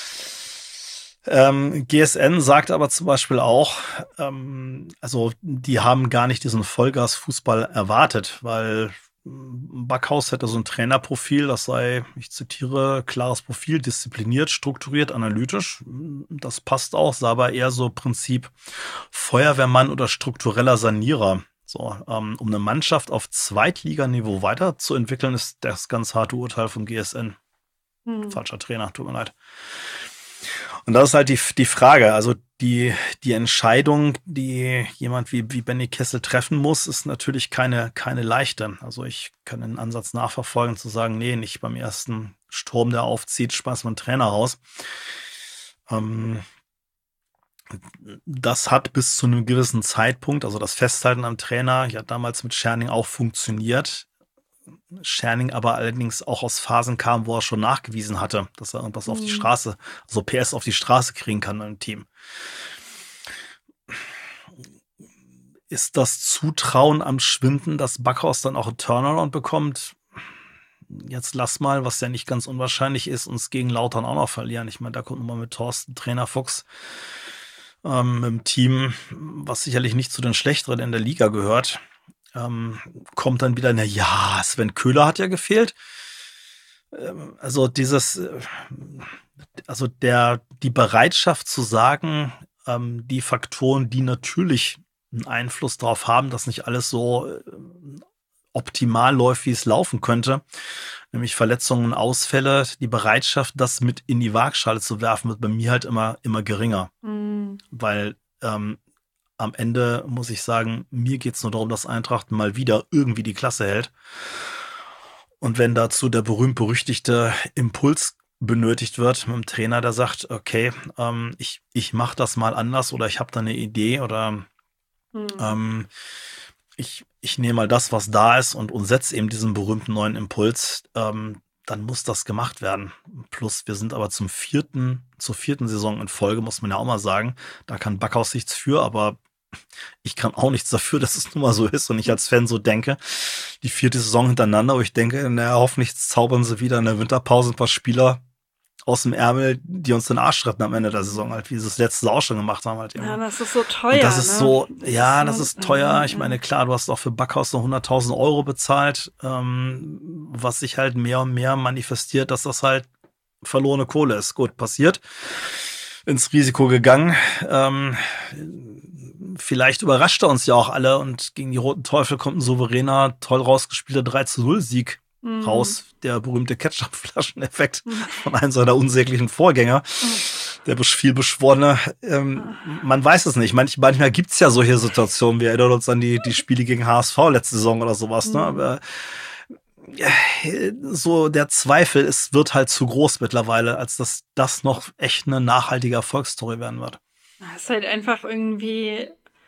Speaker 2: Ähm, G S N sagt aber zum Beispiel auch, ähm, also die haben gar nicht diesen Vollgas-Fußball erwartet, weil ähm, Backhaus hätte so ein Trainerprofil, das sei, ich zitiere, klares Profil, diszipliniert, strukturiert, analytisch. Das passt auch, sah aber eher so Prinzip Feuerwehrmann oder struktureller Sanierer. So, ähm, um eine Mannschaft auf Zweitliganiveau weiterzuentwickeln, ist das ganz harte Urteil vom G S N.
Speaker 1: Hm.
Speaker 2: Falscher Trainer, tut mir leid. Und das ist halt die, die Frage. Also die, die Entscheidung, die jemand wie, wie Benny Kessel treffen muss, ist natürlich keine, keine leichte. Also ich kann den Ansatz nachverfolgen, zu sagen, nee, nicht beim ersten Sturm, der aufzieht, schmeißt man einen Trainer raus. Ähm, das hat bis zu einem gewissen Zeitpunkt, also das Festhalten am Trainer, ja damals mit Scherning auch funktioniert. Scherning aber allerdings auch aus Phasen kam, wo er schon nachgewiesen hatte, dass er irgendwas auf die
Speaker 1: Hm.
Speaker 2: Straße, also P S auf die Straße kriegen kann im Team. Ist das Zutrauen am Schwinden, dass Backhaus dann auch einen Turnaround bekommt? Jetzt lass mal, was ja nicht ganz unwahrscheinlich ist, uns gegen Lautern auch noch verlieren. Ich meine, da kommt nochmal mit Thorsten, Trainer Fuchs, ähm, im Team, was sicherlich nicht zu den Schlechteren in der Liga gehört. Ähm, kommt dann wieder, na ja, Sven Köhler hat ja gefehlt. Ähm, also dieses, äh, also der, die Bereitschaft zu sagen, ähm, die Faktoren, die natürlich einen Einfluss darauf haben, dass nicht alles so äh, optimal läuft, wie es laufen könnte, nämlich Verletzungen, Ausfälle, die Bereitschaft, das mit in die Waagschale zu werfen, wird bei mir halt immer, immer geringer,
Speaker 1: Hm.
Speaker 2: weil ähm, am Ende muss ich sagen, mir geht es nur darum, dass Eintracht mal wieder irgendwie die Klasse hält. Und wenn dazu der berühmt-berüchtigte Impuls benötigt wird mit dem Trainer, der sagt, okay, ähm, ich, ich mache das mal anders oder ich habe da eine Idee oder
Speaker 1: Hm.
Speaker 2: ähm, ich, ich nehme mal das, was da ist und, und setze eben diesen berühmten neuen Impuls, ähm, dann muss das gemacht werden. Plus, wir sind aber zum vierten, zur vierten Saison in Folge, muss man ja auch mal sagen. Da kann Backhaus nichts für, aber ich kann auch nichts dafür, dass es nun mal so ist und ich als Fan so denke. Die vierte Saison hintereinander, wo ich denke, naja, hoffentlich zaubern sie wieder in der Winterpause ein paar Spieler aus dem Ärmel, die uns den Arsch retten am Ende der Saison, halt, wie sie es letztes Jahr auch schon gemacht haben. Halt
Speaker 1: Ja,
Speaker 2: immer.
Speaker 1: das ist so teuer.
Speaker 2: Und das ist
Speaker 1: ne?
Speaker 2: so,
Speaker 1: Das
Speaker 2: ja,
Speaker 1: ist
Speaker 2: das
Speaker 1: so,
Speaker 2: ist teuer. Ich
Speaker 1: ja.
Speaker 2: meine, klar, du hast auch für Backhaus noch hunderttausend Euro bezahlt, ähm, was sich halt mehr und mehr manifestiert, dass das halt verlorene Kohle ist. Gut, passiert. Ins Risiko gegangen. Ähm, vielleicht überrascht er uns ja auch alle und gegen die Roten Teufel kommt ein souveräner, toll rausgespielter drei zu null Sieg
Speaker 1: Mhm.
Speaker 2: raus. Der berühmte Ketchup-Flaschen-Effekt von einem seiner unsäglichen Vorgänger. Der viel beschworene, ähm, man weiß es nicht. Manch, manchmal gibt's ja solche Situationen. Wir erinnern uns an die, die Spiele gegen H S V letzte Saison oder sowas. Ne?
Speaker 1: Mhm.
Speaker 2: Aber äh, so der Zweifel ist, wird halt zu groß mittlerweile, als dass das noch echt eine nachhaltige Erfolgsstory werden wird.
Speaker 1: Es ist halt einfach irgendwie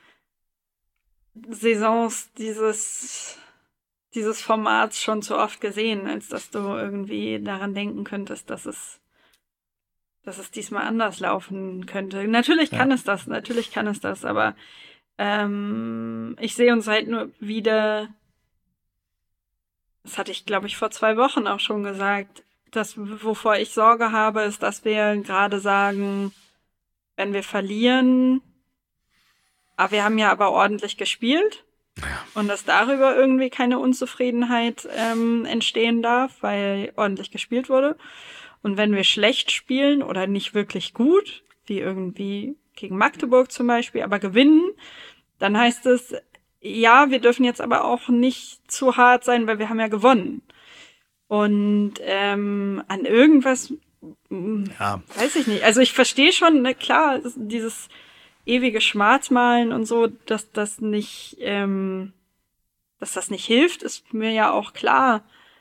Speaker 1: Saisons dieses, dieses Formats schon zu oft gesehen, als dass du irgendwie daran denken könntest, dass es, dass es diesmal anders laufen könnte. Natürlich kann
Speaker 2: Ja.
Speaker 1: es das, natürlich kann es das, aber ähm, ich sehe uns halt nur wieder, das hatte ich, glaube ich, vor zwei Wochen auch schon gesagt, dass, wovor ich Sorge habe, ist, dass wir gerade sagen, wenn wir verlieren, ah, wir haben ja aber ordentlich gespielt und dass darüber irgendwie keine Unzufriedenheit ähm, entstehen darf, weil ordentlich gespielt wurde. Und wenn wir schlecht spielen oder nicht wirklich gut, wie irgendwie gegen Magdeburg zum Beispiel, aber gewinnen, dann heißt es, ja, wir dürfen jetzt aber auch nicht zu hart sein, weil wir haben ja gewonnen. Und ähm, an irgendwas, mm,
Speaker 2: Ja.
Speaker 1: weiß ich nicht. Also ich verstehe schon, ne, klar, das- dieses ewige Schwarzmalen und so, dass das nicht, ähm, dass das nicht hilft, ist mir ja auch klar.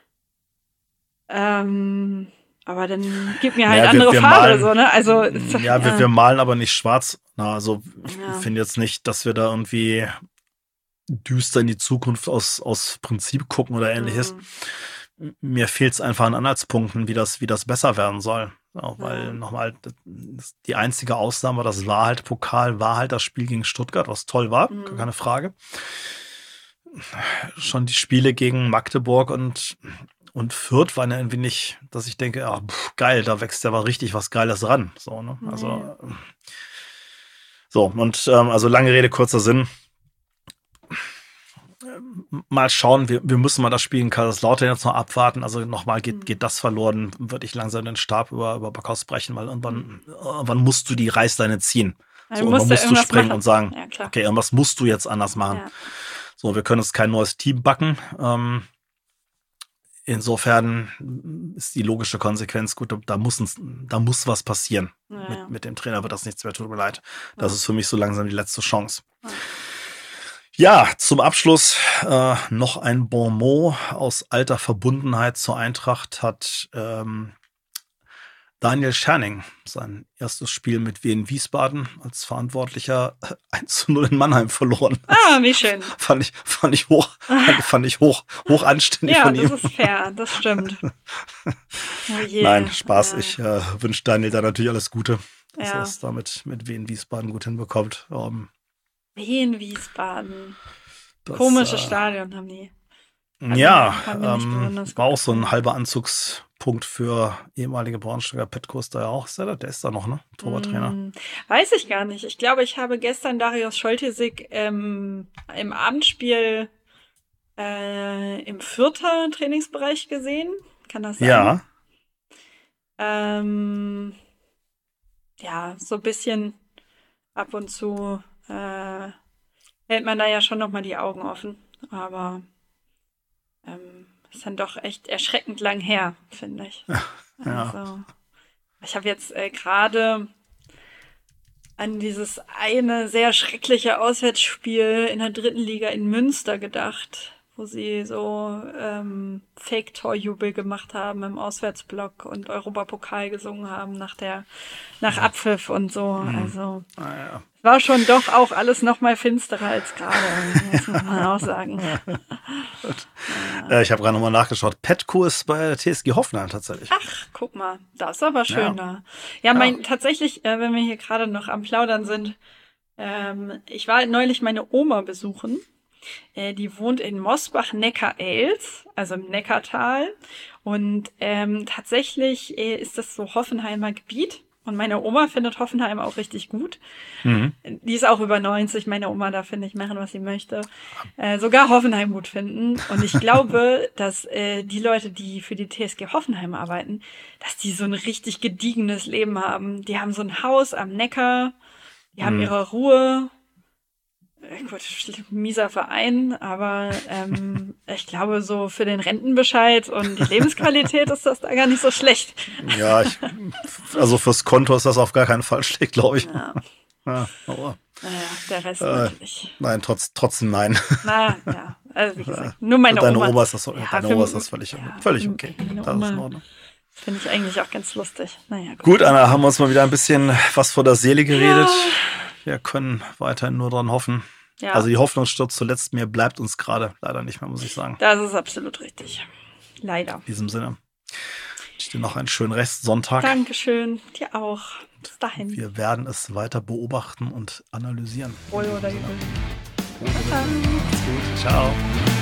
Speaker 1: Ähm, aber dann gib mir halt
Speaker 2: Naja, wir,
Speaker 1: andere
Speaker 2: wir
Speaker 1: Farbe,
Speaker 2: malen,
Speaker 1: so, ne? Also,
Speaker 2: ja, wir, wir malen aber nicht schwarz. Na, also ich
Speaker 1: Ja.
Speaker 2: finde jetzt nicht, dass wir da irgendwie düster in die Zukunft aus, aus Prinzip gucken oder ähnliches.
Speaker 1: Mhm.
Speaker 2: Mir fehlt es einfach an Anhaltspunkten, wie das, wie das besser werden soll. Ja, weil
Speaker 1: Ja.
Speaker 2: nochmal, das- die einzige Ausnahme, das war halt Pokal, war halt das Spiel gegen Stuttgart, was toll war,
Speaker 1: Mhm.
Speaker 2: keine Frage. Schon die Spiele gegen Magdeburg und, und Fürth waren ja irgendwie nicht, dass ich denke, ah, pff, geil, da wächst ja aber richtig was Geiles ran. So, ne? Also, so, und ähm, also lange Rede, kurzer Sinn. Mal schauen, wir, wir müssen mal das Spiel in Kaiserslautern jetzt noch abwarten. Also nochmal geht,
Speaker 1: Mhm.
Speaker 2: geht das verloren, würde ich langsam den Stab über, über Backhaus brechen, weil irgendwann, irgendwann musst du die Reißleine ziehen.
Speaker 1: Dann
Speaker 2: So,
Speaker 1: musst
Speaker 2: irgendwann
Speaker 1: du
Speaker 2: musst du
Speaker 1: irgendwas
Speaker 2: springen
Speaker 1: machen.
Speaker 2: und sagen,
Speaker 1: Ja, klar.
Speaker 2: okay, irgendwas musst du jetzt anders machen.
Speaker 1: Ja.
Speaker 2: So, wir können jetzt kein neues Team backen. Ähm, insofern ist die logische Konsequenz, gut, da muss, uns, da muss was passieren.
Speaker 1: Ja,
Speaker 2: Mit,
Speaker 1: ja.
Speaker 2: mit dem Trainer wird das nichts mehr, tut mir leid. Das
Speaker 1: Ja.
Speaker 2: ist für mich so langsam die letzte Chance.
Speaker 1: Ja.
Speaker 2: Ja, zum Abschluss äh, noch ein Bon mot aus alter Verbundenheit zur Eintracht hat ähm, Daniel Scherning sein erstes Spiel mit Wien Wiesbaden als Verantwortlicher eins zu null in Mannheim verloren.
Speaker 1: Ah, wie schön.
Speaker 2: Fand ich, fand ich hoch, fand ich hoch, hoch anständig
Speaker 1: Ja,
Speaker 2: von
Speaker 1: das
Speaker 2: ihm.
Speaker 1: ist fair, das stimmt. Oh je.
Speaker 2: Nein, Spaß.
Speaker 1: Ja.
Speaker 2: Ich äh, wünsche Daniel da natürlich alles Gute, dass
Speaker 1: Ja.
Speaker 2: er es damit mit Wien Wiesbaden gut hinbekommt. Ähm,
Speaker 1: Wien, Wiesbaden.
Speaker 2: das,
Speaker 1: Komisches
Speaker 2: äh,
Speaker 1: Stadion haben die. Hat
Speaker 2: Ja,
Speaker 1: mir, hat mir nicht
Speaker 2: ähm,
Speaker 1: besonders
Speaker 2: war
Speaker 1: gut
Speaker 2: auch so ein
Speaker 1: gefallen.
Speaker 2: halber Anzugspunkt für ehemalige Braunschweiger Petkos da ja auch. Ist der, da? Der ist da noch, ne? Torwarttrainer.
Speaker 1: Hm, weiß ich gar nicht. Ich glaube, ich habe gestern Darius Scholtesik ähm, im Abendspiel äh, im Vierter Trainingsbereich gesehen. Kann das sein?
Speaker 2: Ja,
Speaker 1: Ähm, ja, so ein bisschen ab und zu äh, hält man da ja schon noch mal die Augen offen. Aber ähm, ist dann doch echt erschreckend lang her, finde ich.
Speaker 2: ja.
Speaker 1: Also, ich habe jetzt äh, gerade an dieses eine sehr schreckliche Auswärtsspiel in der dritten Liga in Münster gedacht, wo sie so ähm, Fake-Torjubel gemacht haben im Auswärtsblock und Europapokal gesungen haben nach der nach Abpfiff und so.
Speaker 2: Mhm.
Speaker 1: Also
Speaker 2: Ah, ja.
Speaker 1: war schon doch auch alles noch mal finsterer als gerade, das muss man auch sagen.
Speaker 2: Äh, ich habe gerade nochmal nachgeschaut. Petco ist bei T S G Hoffenheim tatsächlich.
Speaker 1: Ach, guck mal, das ist aber schön
Speaker 2: Ja.
Speaker 1: da. Ja, mein tatsächlich, äh, wenn wir hier gerade noch am Plaudern sind, ähm, ich war neulich meine Oma besuchen. Äh, die wohnt in Mosbach-Neckar-Elz, also im Neckartal. Und ähm, tatsächlich äh, ist das so Hoffenheimer Gebiet. Und meine Oma findet Hoffenheim auch richtig gut.
Speaker 2: Mhm.
Speaker 1: Die ist auch über neunzig. Meine Oma darf, finde ich, machen, was sie möchte. Äh, sogar Hoffenheim gut finden. Und ich glaube, dass äh, die Leute, die für die T S G Hoffenheim arbeiten, dass die so ein richtig gediegenes Leben haben. Die haben so ein Haus am Neckar. Die haben
Speaker 2: Mhm.
Speaker 1: ihre Ruhe. Äh, Gut, mieser Verein, aber ähm, ich glaube, so für den Rentenbescheid und die Lebensqualität ist das da gar nicht so schlecht.
Speaker 2: Ja, ich, also fürs Konto ist das auf gar keinen Fall schlecht, glaube ich.
Speaker 1: Ja,
Speaker 2: Ja, aber,
Speaker 1: naja, der Rest
Speaker 2: Äh,
Speaker 1: natürlich.
Speaker 2: nein, trotz, trotzdem nein.
Speaker 1: Na, ja, also wie gesagt, nur meine
Speaker 2: Für deine
Speaker 1: Oma.
Speaker 2: Oma ist das,
Speaker 1: Ja,
Speaker 2: deine
Speaker 1: für-
Speaker 2: Oma ist das völlig,
Speaker 1: ja,
Speaker 2: völlig
Speaker 1: für
Speaker 2: okay.
Speaker 1: meine
Speaker 2: Das ist in
Speaker 1: Oma.
Speaker 2: Ordnung.
Speaker 1: Finde ich eigentlich auch ganz lustig. Naja, gut.
Speaker 2: Gut, Anna, haben wir uns mal wieder ein bisschen was vor der Seele geredet.
Speaker 1: Ja.
Speaker 2: Wir können weiterhin nur dran hoffen.
Speaker 1: Ja,
Speaker 2: Also die Hoffnung stirbt zuletzt, mir bleibt uns gerade leider nicht mehr, muss ich sagen.
Speaker 1: das ist absolut richtig. Leider.
Speaker 2: In diesem Sinne. Ich dir noch einen schönen Restsonntag.
Speaker 1: Dankeschön. Dir auch. Bis dahin.
Speaker 2: Wir werden es weiter beobachten und analysieren.
Speaker 1: Wohl oder übel.
Speaker 2: Macht's gut. Ciao.